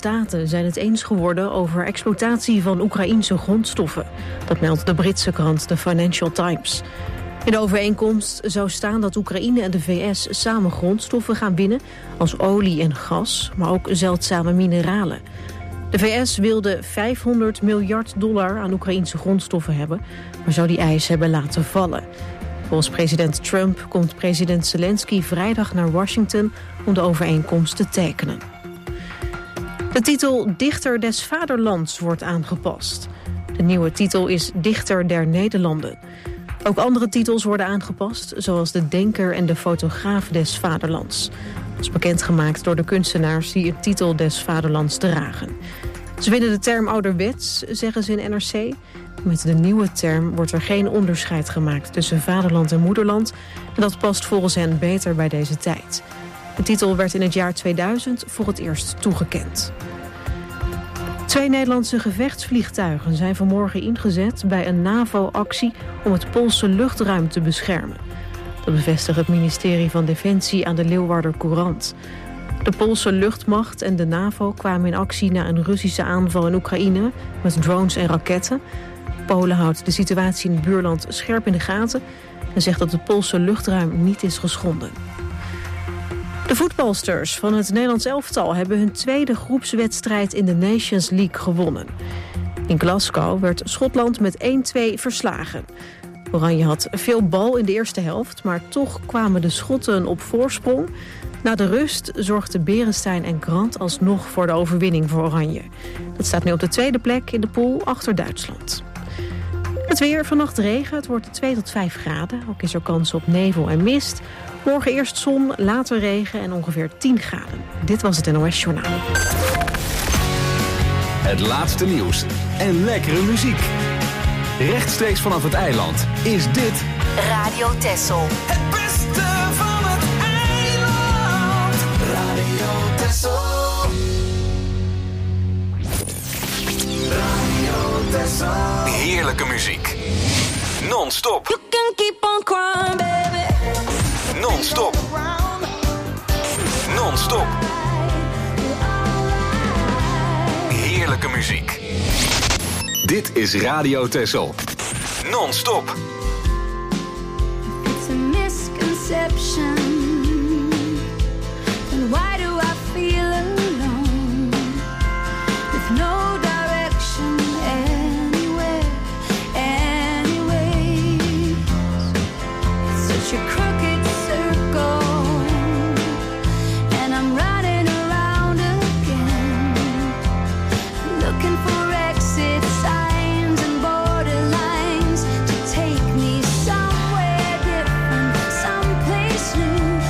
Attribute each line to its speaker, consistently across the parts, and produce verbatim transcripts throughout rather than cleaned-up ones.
Speaker 1: Staten zijn het eens geworden over exploitatie van Oekraïense grondstoffen. Dat meldt de Britse krant The Financial Times. In de overeenkomst zou staan dat Oekraïne en de V S samen grondstoffen gaan winnen, als olie en gas, maar ook zeldzame mineralen. De V S wilde vijfhonderd miljard dollar aan Oekraïense grondstoffen hebben, maar zou die eis hebben laten vallen. Volgens president Trump komt president Zelensky vrijdag naar Washington om de overeenkomst te tekenen. De titel Dichter des Vaderlands wordt aangepast. De nieuwe titel is Dichter der Nederlanden. Ook andere titels worden aangepast, zoals de Denker en de Fotograaf des Vaderlands. Dat is bekendgemaakt door de kunstenaars die het titel des Vaderlands dragen. Ze vinden de term ouderwets, zeggen ze in N R C. Met de nieuwe term wordt er geen onderscheid gemaakt tussen vaderland en moederland. En dat past volgens hen beter bij deze tijd. De titel werd in het jaar tweeduizend voor het eerst toegekend. Twee Nederlandse gevechtsvliegtuigen zijn vanmorgen ingezet bij een NAVO-actie om het Poolse luchtruim te beschermen. Dat bevestigt het ministerie van Defensie aan de Leeuwarder Courant. De Poolse luchtmacht en de NAVO kwamen in actie na een Russische aanval in Oekraïne met drones en raketten. Polen houdt de situatie in het buurland scherp in de gaten en zegt dat het Poolse luchtruim niet is geschonden. De voetbalsters van het Nederlands elftal hebben hun tweede groepswedstrijd in de Nations League gewonnen. In Glasgow werd Schotland met één-twee verslagen. Oranje had veel bal in de eerste helft, maar toch kwamen de Schotten op voorsprong. Na de rust zorgden Beresteyn en Grant alsnog voor de overwinning voor Oranje. Dat staat nu op de tweede plek in de pool achter Duitsland. Het weer, vannacht regen, het wordt twee tot vijf graden. Ook is er kans op nevel en mist. Morgen eerst zon, later regen en ongeveer tien graden. Dit was het N O S Journaal.
Speaker 2: Het laatste nieuws en lekkere muziek. Rechtstreeks vanaf het eiland is dit
Speaker 3: Radio Texel.
Speaker 4: Het beste van het eiland. Radio Texel. Radio Texel.
Speaker 2: heerlijke muziek. Non-stop.
Speaker 4: You can keep on crying, baby.
Speaker 2: Non-stop. Non-stop. Heerlijke muziek. Dit is Radio Texel. Non-stop.
Speaker 5: It's a misconception. Then why do I feel alone? With no direction anywhere, anyways. It's such a crooked circle, and I'm running around again, looking for exit signs and borderlines to take me somewhere different, someplace new.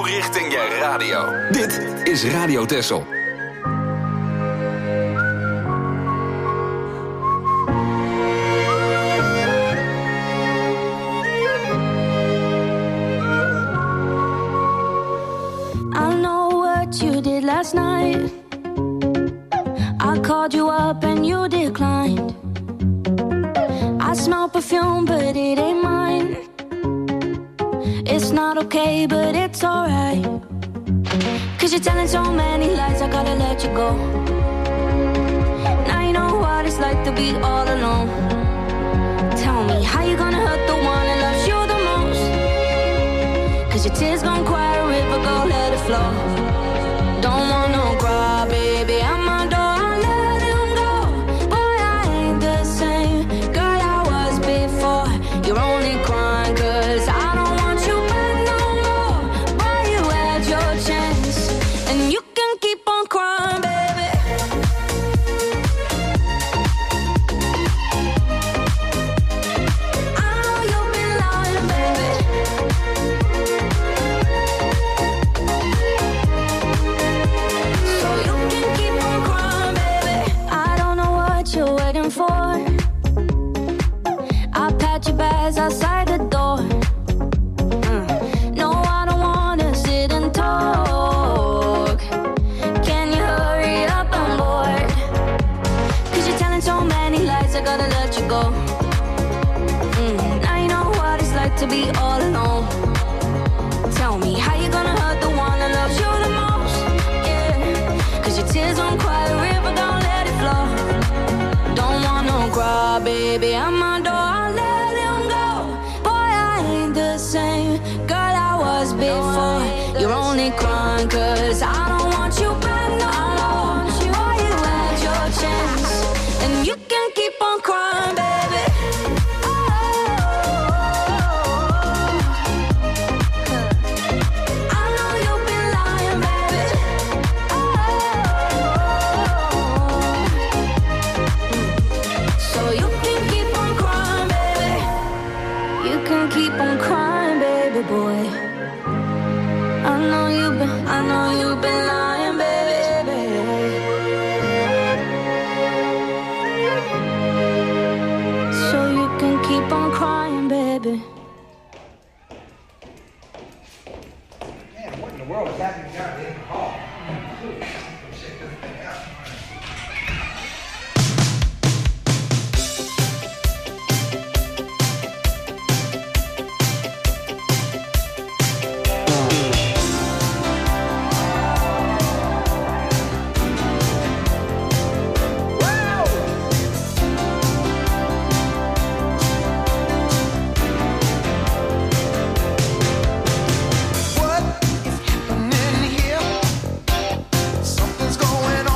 Speaker 2: nieuw richting je radio. Dit is Radio Texel.
Speaker 5: I know what you did last night. I called you up and you declined. I smell perfume, but it ain't mine. It's not okay, but it's alright. Cause you're telling so many lies, I gotta let you go. Now you know what it's like to be all alone. Tell me, how you gonna hurt the one that loves you the most? Cause your tears gon' quiet a river, go let it flow. Don't want no cry, baby, I'm my door. You're only crying cause I don't want you back no more. Boy, you had your chance, and you can keep on crying, baby. I know you've been lying, baby. So you can keep on crying, baby. I don't know what you're waiting for. Your bags outside the door. Mm. No, I don't wanna sit and talk. Can you hurry up? I'm bored. Cause you're telling so many lies, I gotta let you go. Mm. Now you know what it's like to be all alone. Tell me, how you gonna hurt the one that loves you the most? Yeah. Cause your tears won't quiet a river, don't let it flow. Don't want no cry, baby, I'm my door. Before you're only crying cause I don't want you back no more. Boy, you had your chance, and you can keep on crying, baby. Oh, I know you've been lying, baby. Oh, so you can keep on crying, baby. You can keep on crying, baby boy. I know you've been, I know you've been lying, baby. So you can keep on crying, baby.
Speaker 3: Man, what in the world is happening down there in the hall? Check this thing out. Something's going on.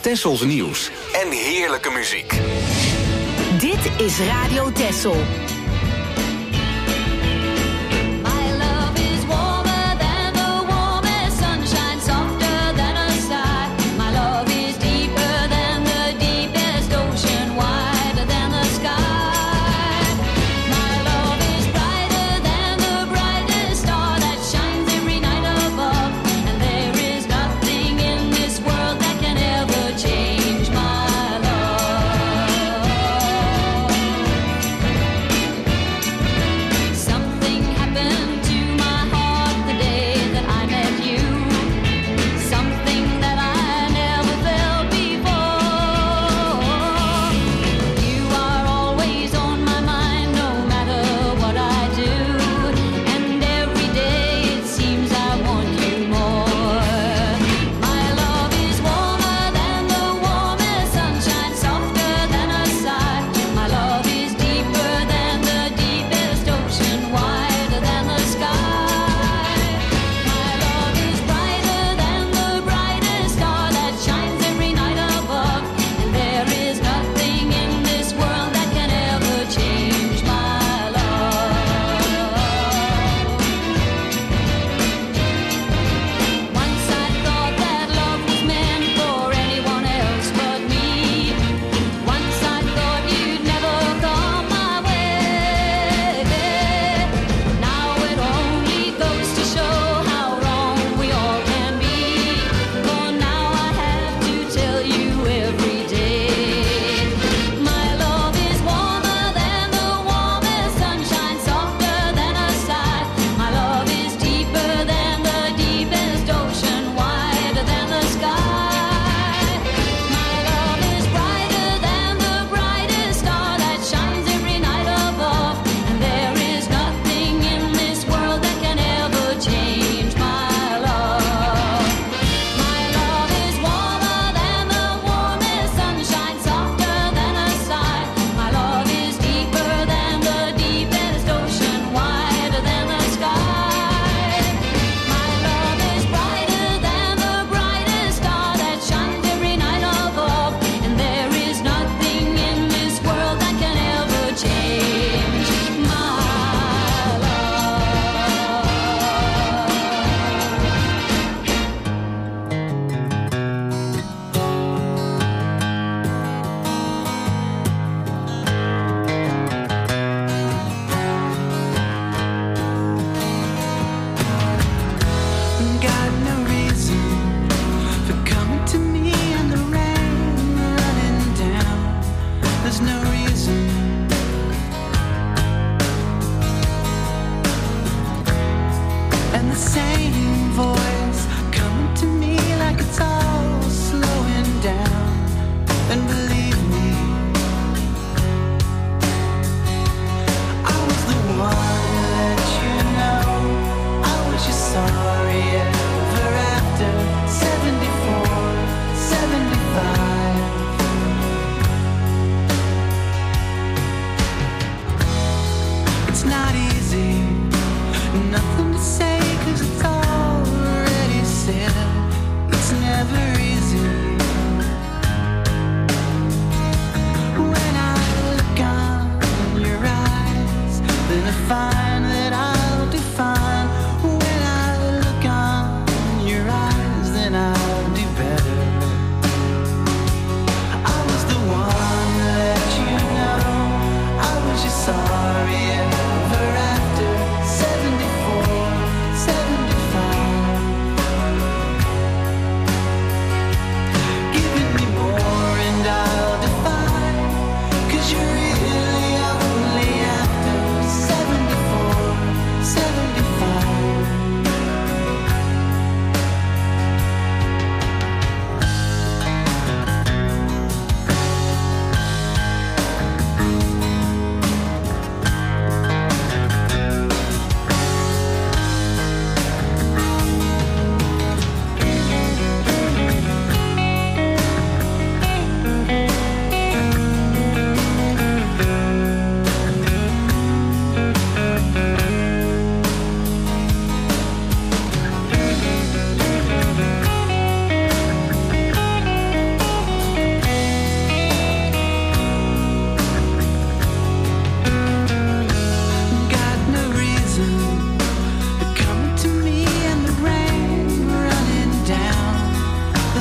Speaker 2: Tessels nieuws en heerlijke muziek.
Speaker 6: Dit is Radio Tessel.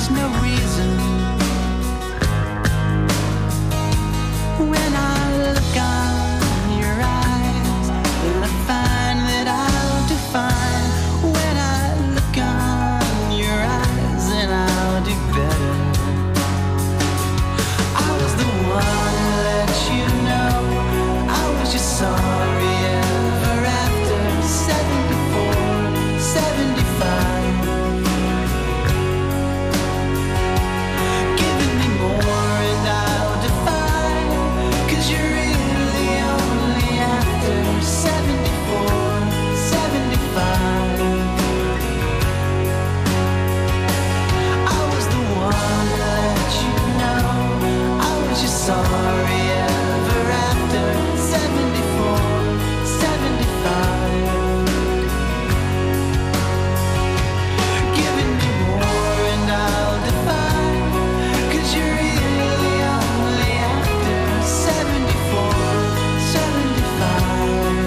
Speaker 4: there's no reason. When I look on your eyes, will I find that I'll define? When I look on your eyes, then I'll do better. I was the one who let you know I was just sorry ever after seventy-four, seventy-five. Giving me more and I'll defy, 'cause you're really only after seventy-four, seventy-five. I was the one who let you know I was just sorry ever after seventy-four, seventy-five. Giving me more and I'll defy, 'cause you're really only after seventy-four, seventy-five.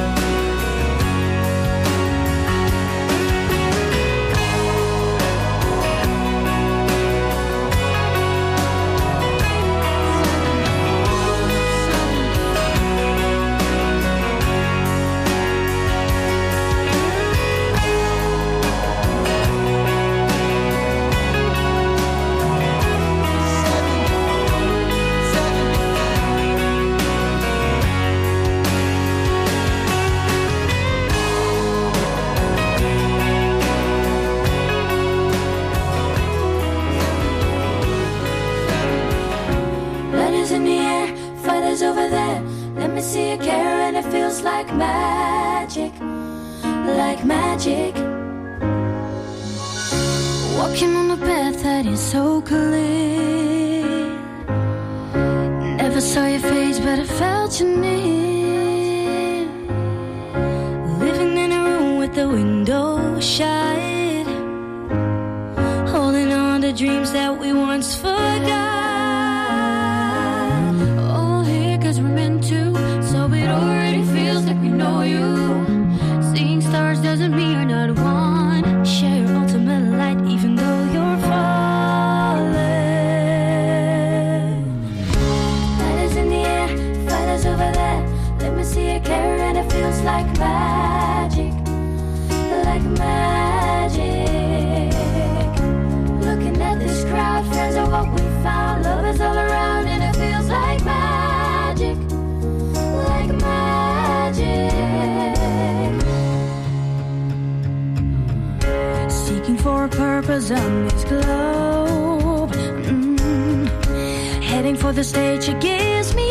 Speaker 5: Letters in the air, fighters over there. Let me see you care, and it feels like magic, like magic. Walking on a path that is so clear. Never saw your face, but I felt you near. Living in a room with the window shut, holding on to dreams that we once forgot. All here 'cause we're meant to, so it already feels like we know you. Seeing stars doesn't mean you're not one. Share your ultimate light even though you're falling. Lighters in the air, fighters over there. Let me see you care, and it feels like magic, like magic. Looking at this crowd, friends are what we found. Love is all around, and it feels like magic, like magic. Seeking for a purpose on this globe. Mm. Heading for the stage, it gives me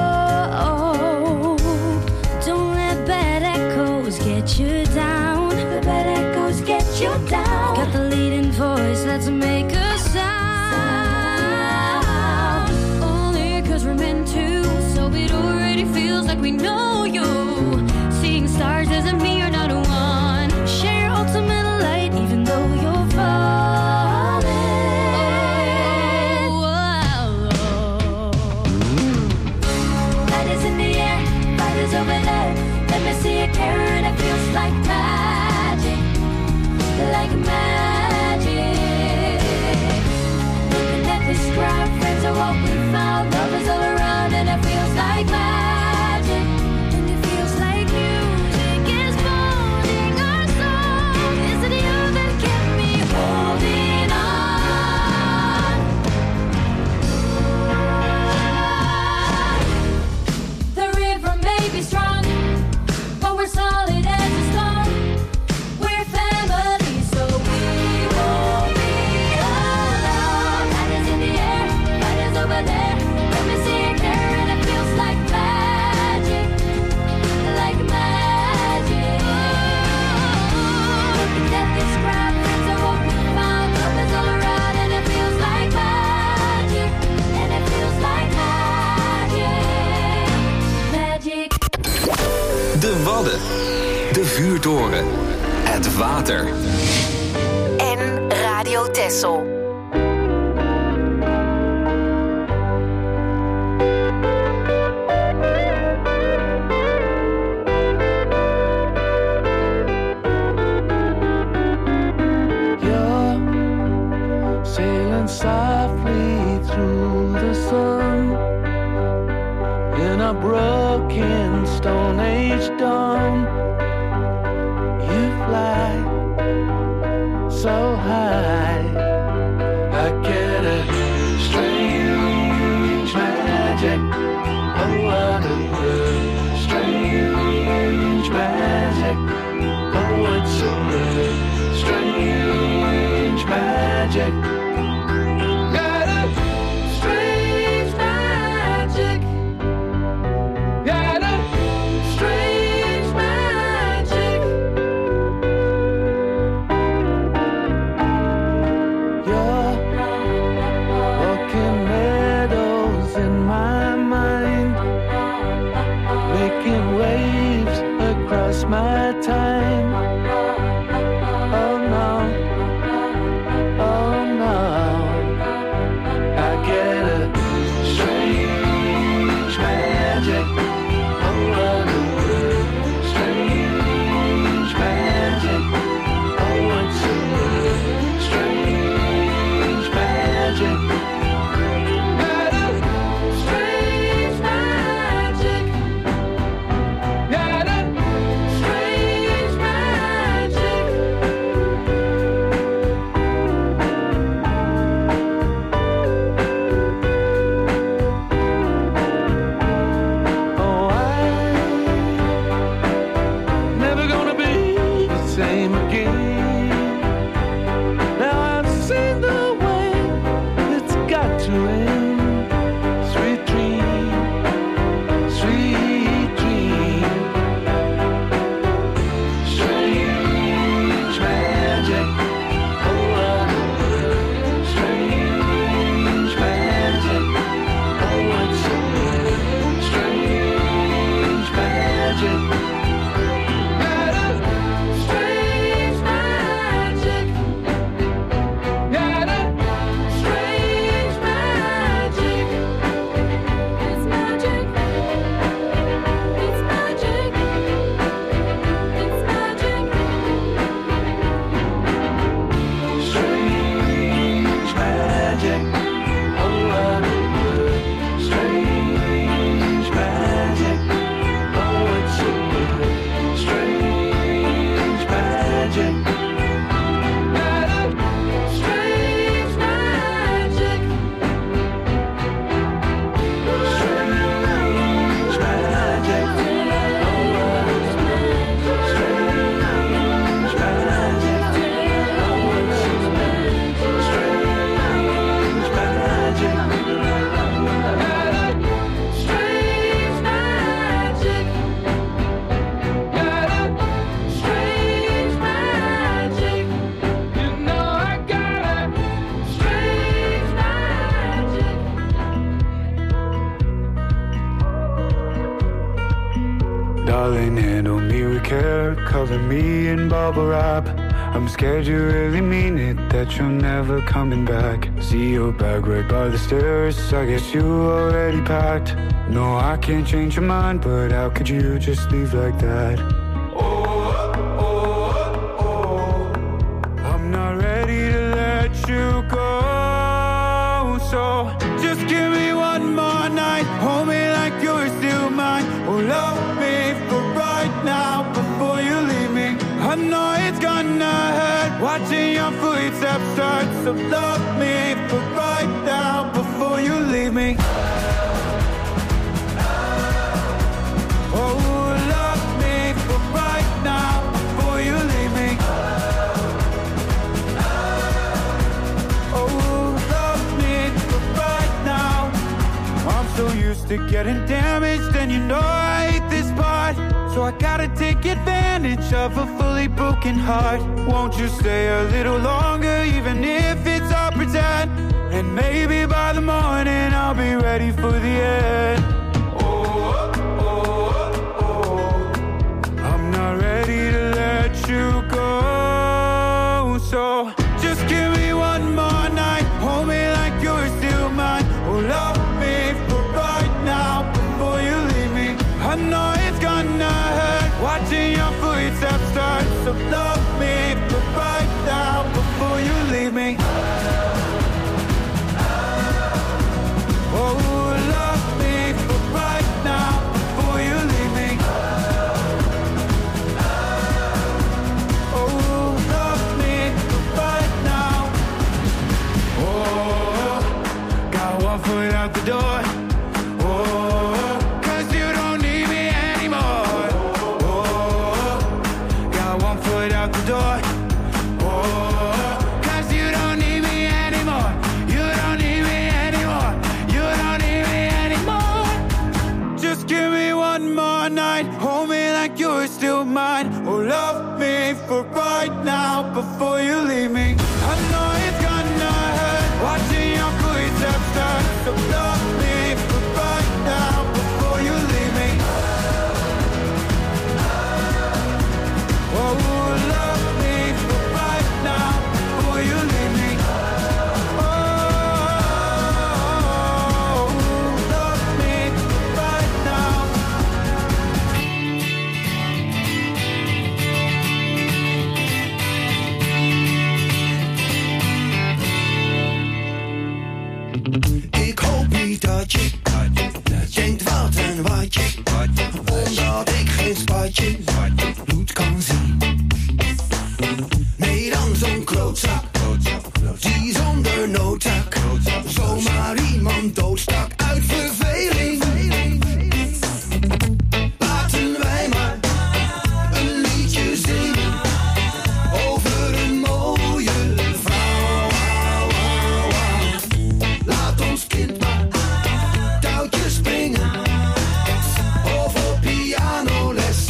Speaker 5: hope. Don't let bad echoes get you down. The bad echoes get you down. Got the leading voice, let's make a sound. Only 'cause we're meant to, so it already feels like we know you. Seeing stars doesn't mean you're not one. Share your ultimate light even though you're falling. Light is in the air, light is over there. Let me see you care, and it feels like magic, like magic. Looking at this crowd, friends are what we found. Love is all around, and it feels like magic, and it feels like music is molding our soul. Is it you that kept me holding on? The river may be strong, but we're solid as a stone. We're family, so we won't be alone. Light is in the air, light is over there. Let me see you care, and it feels like magic, like magic. Looking at this crowd, friends are what we found. Love is all around, and it feels like magic, and it feels like magic, magic.
Speaker 2: De Wadden. De vuurtoren. Het water.
Speaker 6: En Radio Texel.
Speaker 7: You're sailing down softly through the sun in a broken Stone Age dawn. You fly so high, I get a strange magic. Oh, what a good, strange magic. Oh, it's so good, strange magic. Got a strange magic. Got a strange magic. You're walking meadows in my mind, making waves across my time. Oh no, oh no, I get a strange magic. Oh, what a good, strange magic. Oh, it's a good, strange magic. Got a strange magic. Got a strange magic. Oh, I'm never gonna be the same again. Now I've seen the way it's got to end. Sweet dream, sweet dream. Strange magic. Oh, what a good, strange magic. Oh, it's so good, strange magic. Got a strange magic. Got a strange magic. It's magic. It's magic. It's magic. Strange magic. Oh, what a good, strange magic. Oh, it's so good, strange magic. Got a strange magic. Strange magic. Oh, what a good, strange magic. Oh, it's so good, strange magic. Got a strange magic. Got a strange magic. You know I got a strange magic.
Speaker 8: Darling, handle me with care, cover me in bubble wrap. I'm scared you really mean it, that you're never coming back. See your bag right by the stairs, I guess you already packed. No, I can't change your mind, but how could you just leave like that? I'm not ready to let you go, so just give me one more night. Hold me like you're still mine. Oh, love me for right now before you leave me. I know it's gonna hurt watching your footsteps start, so love me for right now before you leave me. Oh, love me for right now before you leave me. Oh, love me for right now. I'm so used to getting damaged, and you know I hate this part. So I gotta take advantage of a fully broken heart. Won't you stay a little longer, even if it's all pretend? And maybe by the morning I'll be ready for the end. I'm not ready to let you go, so just give me one more night. Hold me like you're still mine. Oh, love me for right now before you leave me. I know it's gonna hurt watching your footsteps start, so love me for right now before you leave me. out the door. Oh, cause you don't need me anymore. Oh, got one foot out the door. Oh, cause you don't need me anymore. You don't need me anymore. You don't need me anymore. Just give me one more night. Hold me like you're still mine. Oh, love me for right now before you leave me. I know it's gonna hurt watching your footsteps turn. So love me for right now before you leave me. Oh, love me for right now before you leave me. Oh, love me for right now.
Speaker 9: Ik hoop niet dat je denkt wat en wat je, omdat ik geen spatje bloed kan zien. Nee, dan zo'n klootzak, die zonder noodzaak zomaar iemand doodstak uit verveling. Laten wij maar een liedje zingen over een mooie vrouw. Laat ons kind maar touwtjes springen of op pianoles.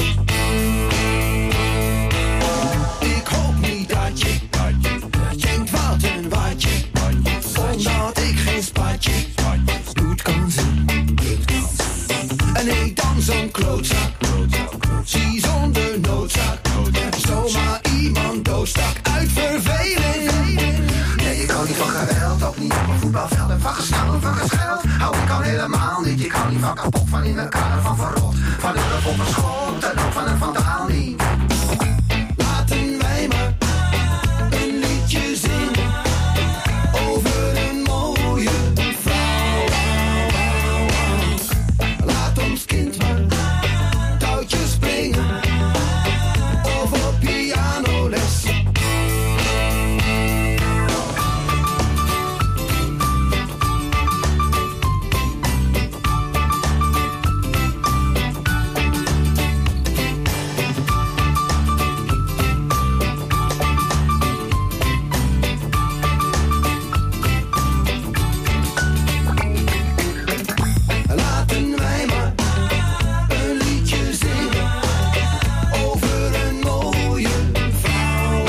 Speaker 9: Ik hoop niet dat je denkt wat en wat je, omdat ik geen spatje bloed kan zien. En nee, dan zo'n klootzak, zie zonder noodzaak zomaar iemand doodstak uit verveling. Nee, ik hou niet van geweld, ook niet op een voetbalveld. En van gesnauw, van gescheld, hou ik al helemaal niet. Ik hou niet van kapot, van in elkaar, van verrot, van een op een schot en ook van een vandaal niet. Laten wij maar een liedje zingen over een mooie vrouw. Laat ons kind maar touwtjes springen of op pianoles. Laten wij maar een liedje zingen over een mooie vrouw.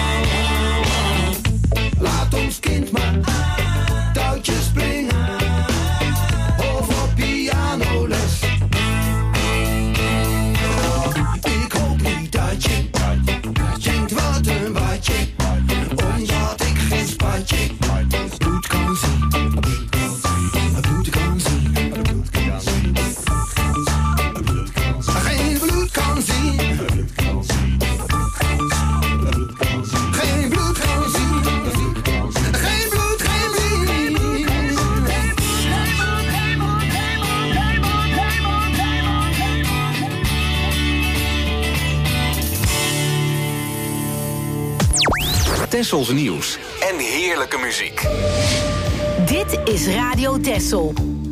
Speaker 9: Laat ons kind maar touwtjes springen of op pianoles. Ik hoop niet dat je denkt wat en wat je, omdat ik geen spatje bloed kan zien. Bloed kan zien. Geen bloed kan zien. Geen bloed kan zien. Geen bloed, geen
Speaker 2: bloed. Tessels nieuws en heerlijke muziek.
Speaker 6: Dit is Radio Tessel.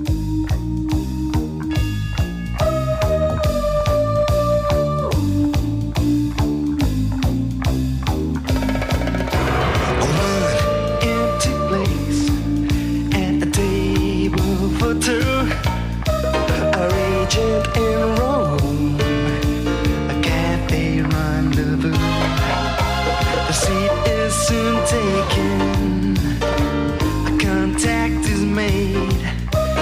Speaker 9: empty place at a table for two. A regent in Rome, a cafe rendezvous. The seat is soon taken, a contact is made.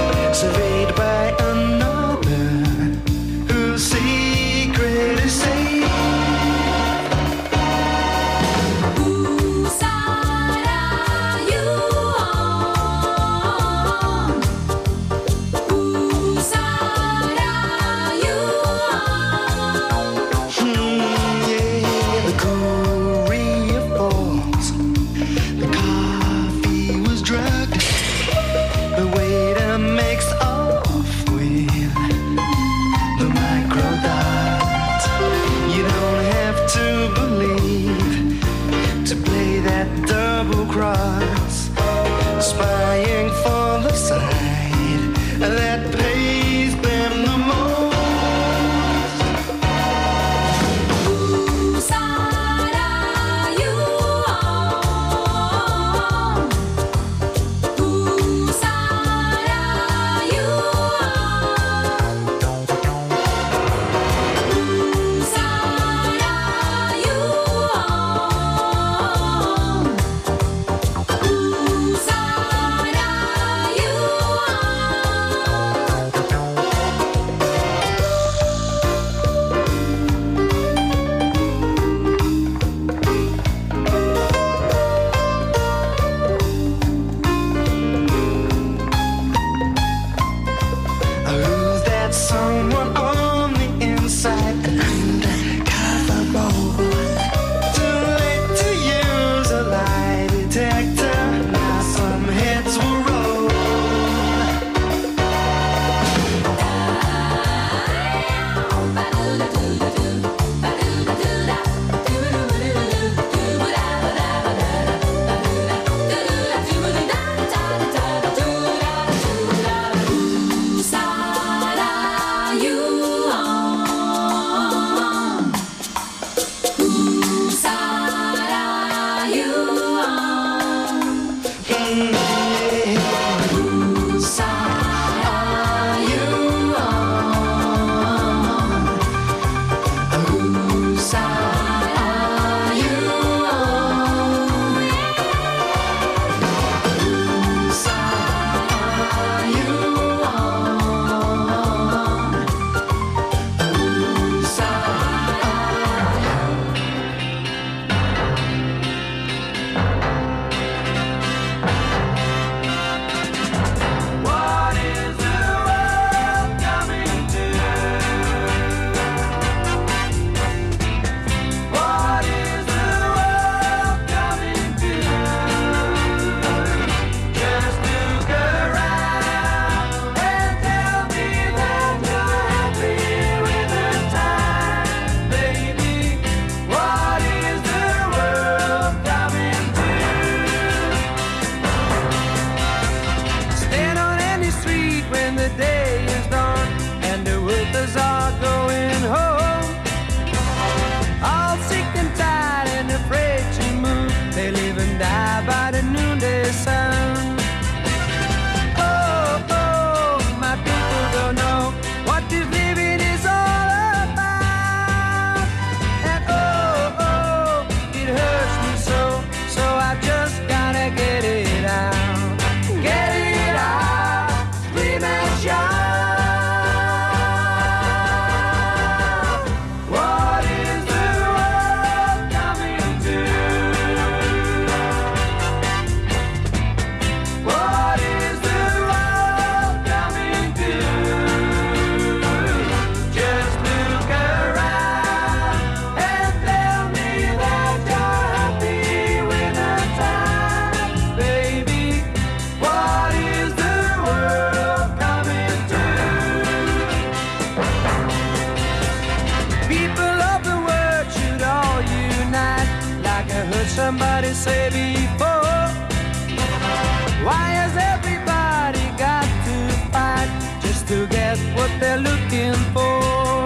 Speaker 7: they say before. Why has everybody got to fight just to get what they're looking for?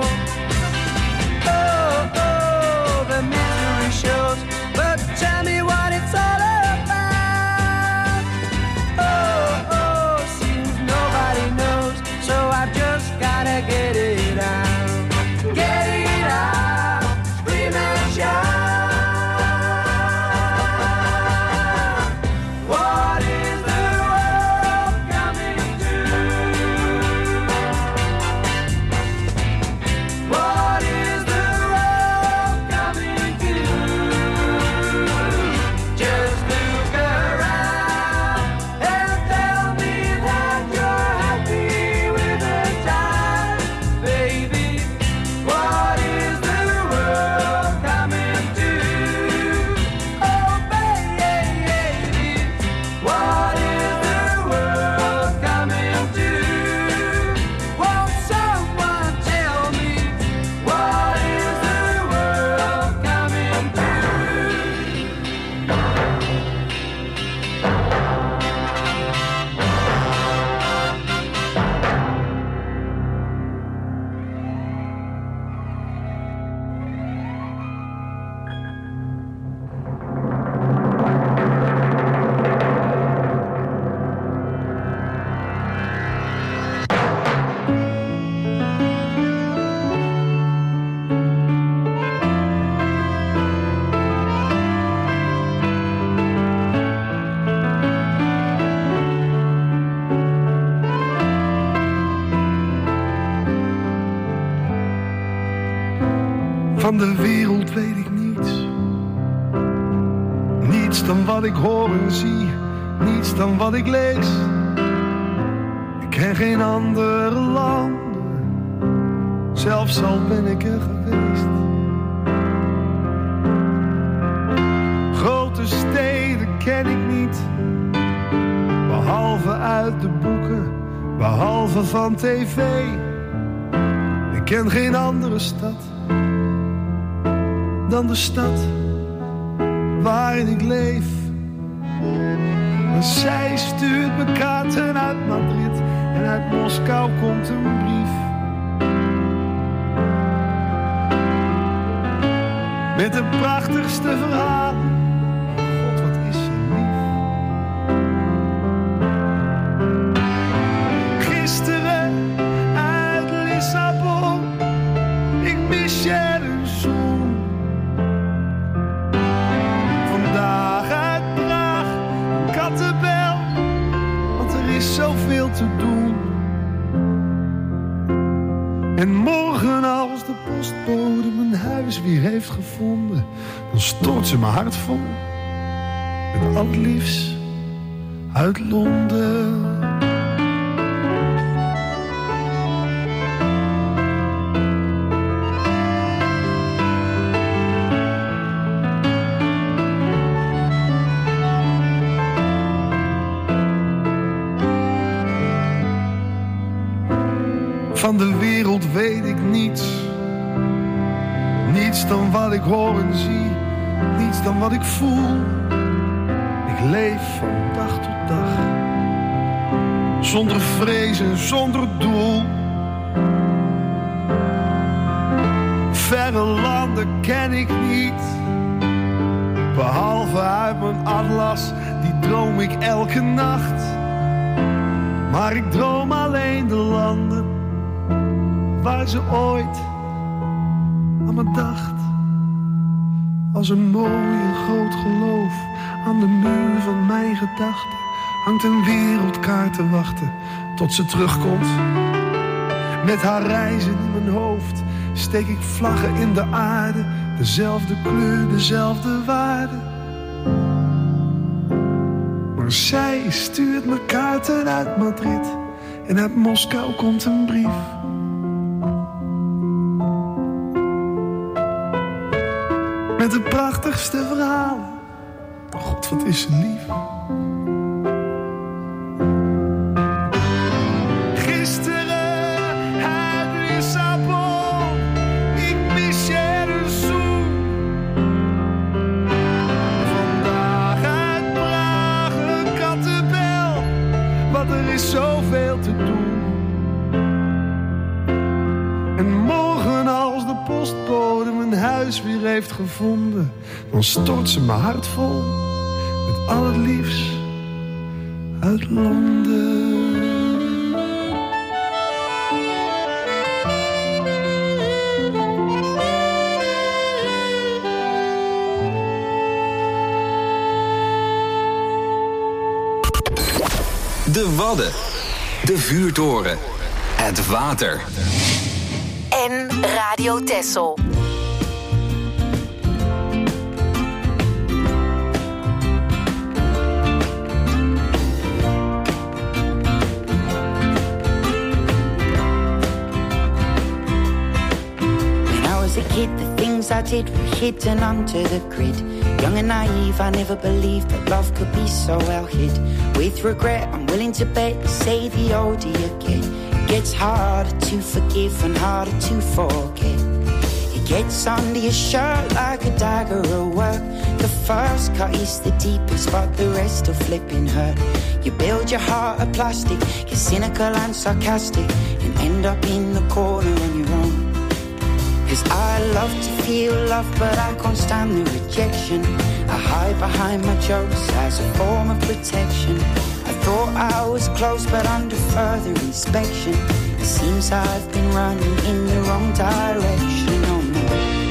Speaker 7: Oh, oh, the misery shows, but tell me what it's all about. Oh, oh, seems nobody knows, so I've just gotta get it out. Get it out, scream and shout. What is the world coming to? What is the world coming to? Just look around and tell me that you're happy with the time, baby. What is the world coming to? Oh, baby, what is the world coming to? Won't someone tell me what is the world coming to?
Speaker 10: Van de wereld weet ik niets. Niets dan wat ik hoor en zie. Niets dan wat ik lees. Ik ken geen andere landen. Zelfs al ben ik er geweest. Grote steden ken ik niet. Behalve uit de boeken. Behalve van tv. Ik ken geen andere stad dan de stad waarin ik leef. Maar zij stuurt me kaarten uit Madrid en uit Moskou komt een brief. Met de prachtigste verhalen. God, wat is ze lief. Gisteren uit Lissabon, ik mis je een zoen. Vandaag uit Praag, een kattenbel, want er is zoveel te doen. En morgen als de postbode mijn huis weer heeft gevonden, dan stort ze mijn hart vol met al het liefst uit Londen. Van de wereld weet ik niets. Niets dan wat ik hoor en zie. Niets dan wat ik voel. Ik leef van dag tot dag. Zonder vrees en zonder doel. Verre landen ken ik niet. Behalve uit mijn atlas, die droom ik elke nacht. Maar ik droom alleen de landen waar ze ooit aan me dacht. Als een mooi en groot geloof aan de muur van mijn gedachten hangt een wereldkaart te wachten tot ze terugkomt. Met haar reizen in mijn hoofd steek ik vlaggen in de aarde. Dezelfde kleur, dezelfde waarde. Maar zij stuurt me kaarten uit Madrid en uit Moskou komt een brief. Met de prachtigste verhalen. God, wat is ze lief. Gisteren uit Lissabon, ik mis je een zoen. Vandaag want er is zoveel te doen. En morgen als de postbode mijn huis weer heeft gevonden, dan stort ze mijn hart vol met al het liefst uit Londen.
Speaker 2: De Wadden, de vuurtoren, het water.
Speaker 6: En Radio Texel.
Speaker 11: As a kid, the things I did were hidden under the grid. Young and naive, I never believed that love could be so well hid. With regret, I'm willing to bet, say the older you get, it gets harder to forgive and harder to forget. It gets under your shirt like a dagger at work. The first cut is the deepest, but the rest are flipping hurt. You build your heart of plastic, you're cynical and sarcastic, and end up in the corner on your own. Cause I love to feel love, but I can't stand the rejection. I hide behind my jokes as a form of protection. I thought I was close, but under further inspection, it seems I've been running in the wrong direction. Oh no.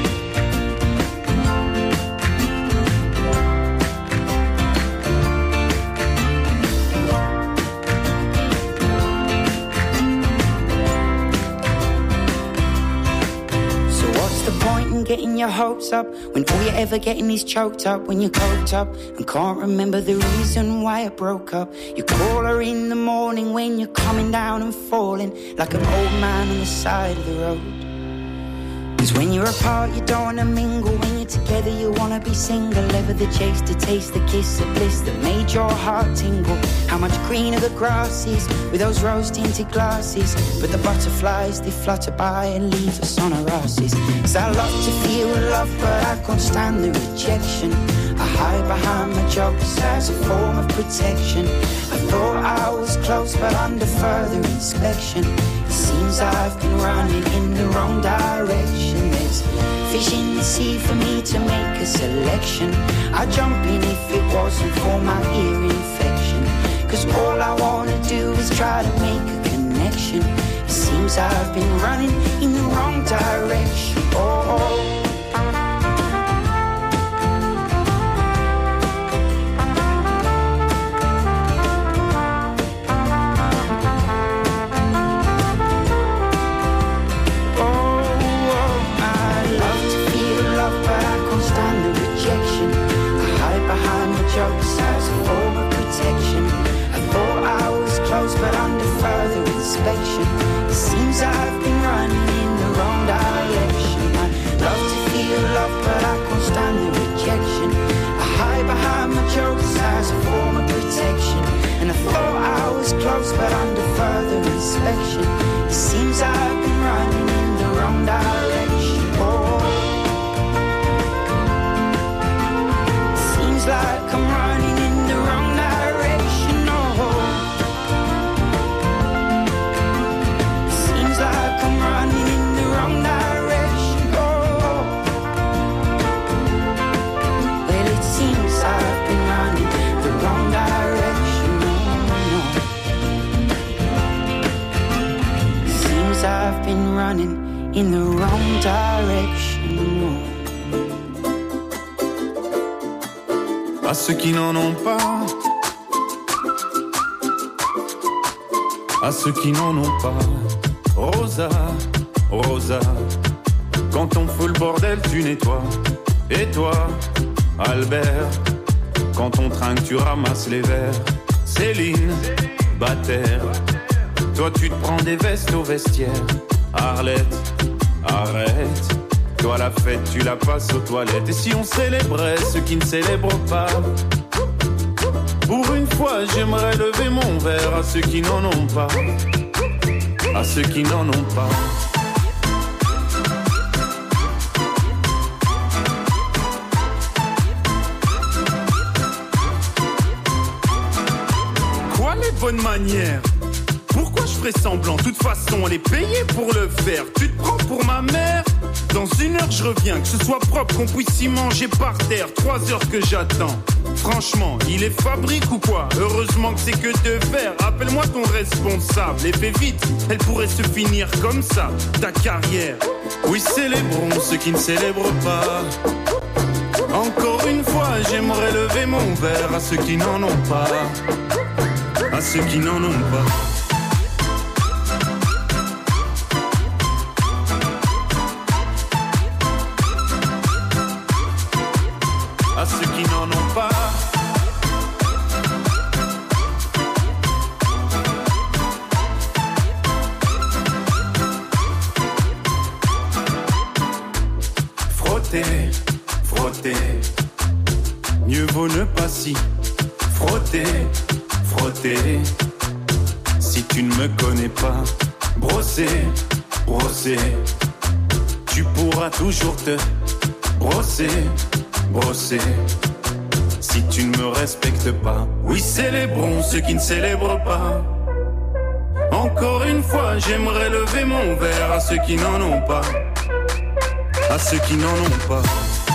Speaker 11: Getting your hopes up when all you're ever getting is choked up. When you're coked up and can't remember the reason why it broke up. You call her in the morning when you're coming down and falling like an old man on the side of the road. Cause when you're apart you don't wanna mingle. When you're together you wanna be single. Ever the chase to taste the kiss of bliss that made your heart tingle. How much greener the grass is with those rose-tinted glasses. But the butterflies, they flutter by and leave us on our asses. Cause I love to feel love, but I can't stand the rejection. I hide behind my jokes as a form of protection. I thought I was close, but under further inspection, it seems I've been running in the wrong direction. There's fish in the sea for me to make a selection. I'd jump in if it wasn't for my ear infection. Cause all I wanna do is try to make a connection. It seems I've been running in the wrong direction. Oh, jokes as a form of protection. I thought I was close, but under further inspection, it seems I've been running in the wrong direction. I love to feel love, but I can't stand the rejection. I hide behind my jokes as a form of protection. And I thought I was close, but under further inspection, it seems I've been running in the wrong direction. Oh, seems like I'm running in the wrong direction. Oh, seems like I'm running in the wrong direction. Oh, well it seems I've been running the wrong direction. Oh, no. Seems I've been running in the wrong direction. Oh.
Speaker 8: À ceux qui n'en ont pas, à ceux qui n'en ont pas, Rosa, Rosa, quand on fout le bordel tu nettoies. Et toi, Albert, quand on trinque tu ramasses les verres. Céline, Bataire, toi tu te prends des vestes au vestiaire. Arlette, arrête, toi la fête tu la passes aux toilettes. Et si on célébrait ceux qui ne célèbrent pas, pour une fois j'aimerais lever mon verre à ceux qui n'en ont pas, à ceux qui n'en ont pas. Quoi les
Speaker 12: bonne manière. Pourquoi je ferais semblant? De toute façon, elle est payée pour le faire. Tu te prends pour ma mère? Dans une heure, je reviens. Que ce soit propre, qu'on puisse y manger par terre. Trois heures que j'attends. Franchement, il est fabrique ou quoi? Heureusement que c'est que de faire. Appelle-moi ton responsable et fais vite. Elle pourrait se finir comme ça, ta carrière. Oui, célébrons ceux qui ne célèbrent pas. Encore une fois, j'aimerais lever mon verre à ceux qui n'en ont pas. À ceux qui n'en ont pas. À ceux qui n'en ont pas. Frotter, frotter, mieux vaut ne pas s'y frotter, frotter. Si tu ne me connais pas, brosser, brosser, tu pourras toujours te brosser, brosser. Si tu ne me respectes pas, oui, célébrons ceux qui ne célèbrent pas. Encore une fois, j'aimerais lever mon verre à ceux qui n'en ont pas. À ceux qui n'en ont pas.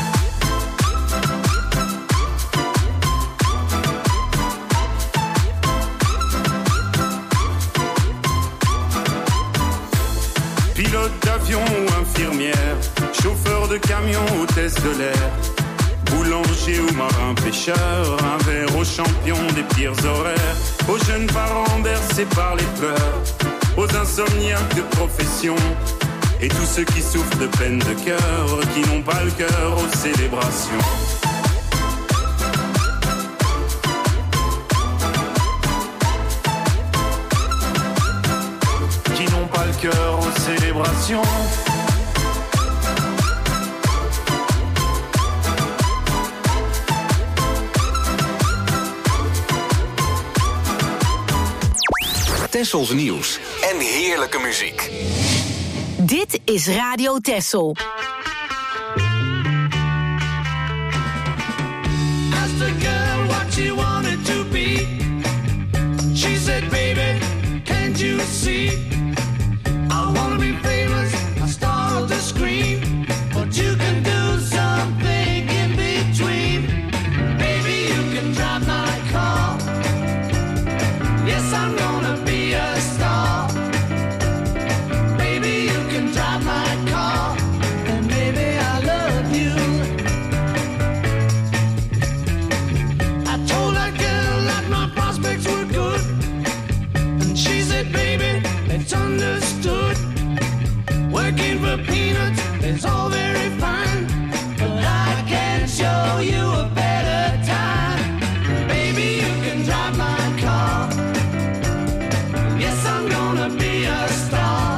Speaker 12: Pilote d'avion ou infirmière, chauffeur de camion, hôtesse de l'air, boulanger ou marin pêcheur, un verre aux champions des pires horaires, aux jeunes parents bercés par les pleurs, aux insomniaques de profession, et tous ceux qui souffrent de peine de cœur, qui n'ont pas le cœur aux célébrations. Qui n'ont pas le cœur aux célébrations.
Speaker 2: Tessels nieuws en heerlijke muziek.
Speaker 6: Dit is Radio Tessel.
Speaker 13: Asked the girl what she wanted to be. She said, baby, can't you see? I wanna be famous, a star of the screen. But you can do something in between. Baby, you can drive my car. Yes, I'm gonna be a star. Drive my car, and maybe I love you. I told that girl that my prospects were good, and she said, baby, it's understood. Working for peanuts is all very fine, but I can show you a better time. Baby, you can drive my car. Yes, I'm gonna be a star.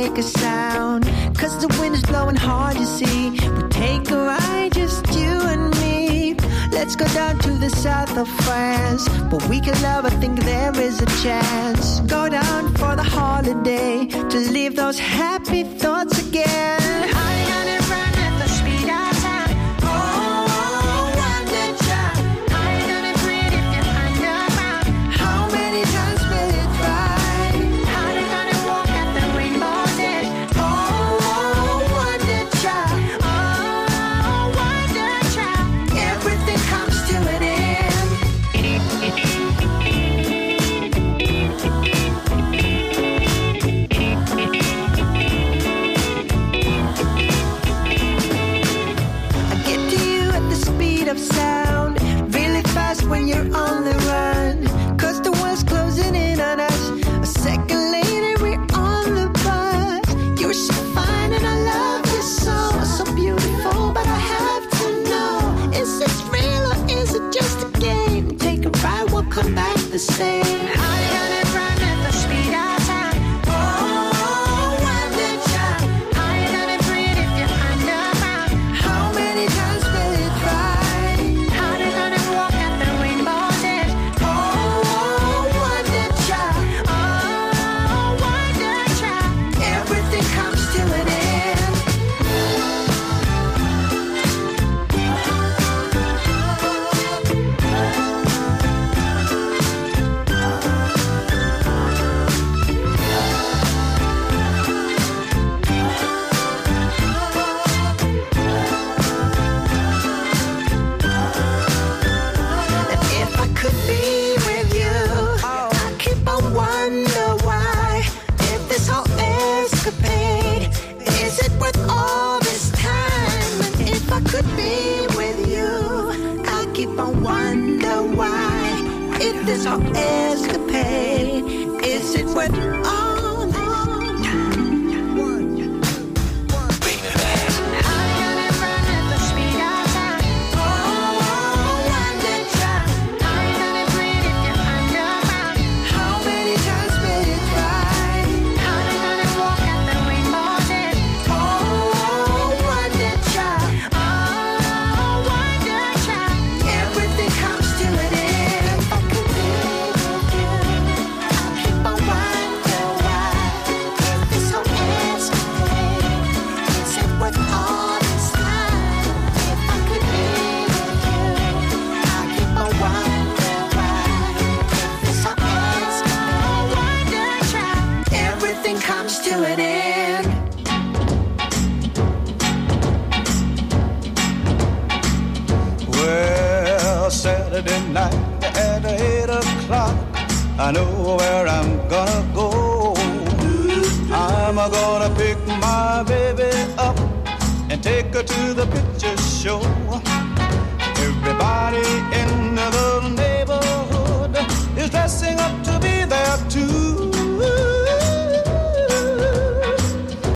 Speaker 14: make a sound. Cause the wind is blowing hard, you see. We take a ride, just you and me. Let's go down to the south of France, but we can love, I think there is a chance. Go down for the holiday, to leave those happy thoughts again. I got it run at the speed of sound. Oh, wonder child. I got it breathe if you're underground. How many times will it try? How they gonna walk at the rainbow's edge? Oh, wonder child. Oh, wonder child. Everything comes to an end. Of sound really fast when you're on the run, cause the world's closing in on us. A second later we're on the bus. You're so fine and I love you so, so beautiful, but I have to know, is this real or is it just a game? Take a ride, we'll come back the same. I gotta run at the speed of sound. Oh, wonder child. I gotta breathe if you're underground. How many times will it try? This whole escapade, is it worth all this time? Bring it back. I gotta run at the speed of sound. Oh, wonder child. I gotta breathe if you're underground. How many times will it try? How they gonna walk at the rainbow's edge? Oh, wonder child. Oh, wonder child. Everything comes to an end.
Speaker 15: Saturday night at eight o'clock, I know where I'm gonna go. I'm gonna pick my baby up and take her to the picture show. Everybody in the neighborhood is dressing up to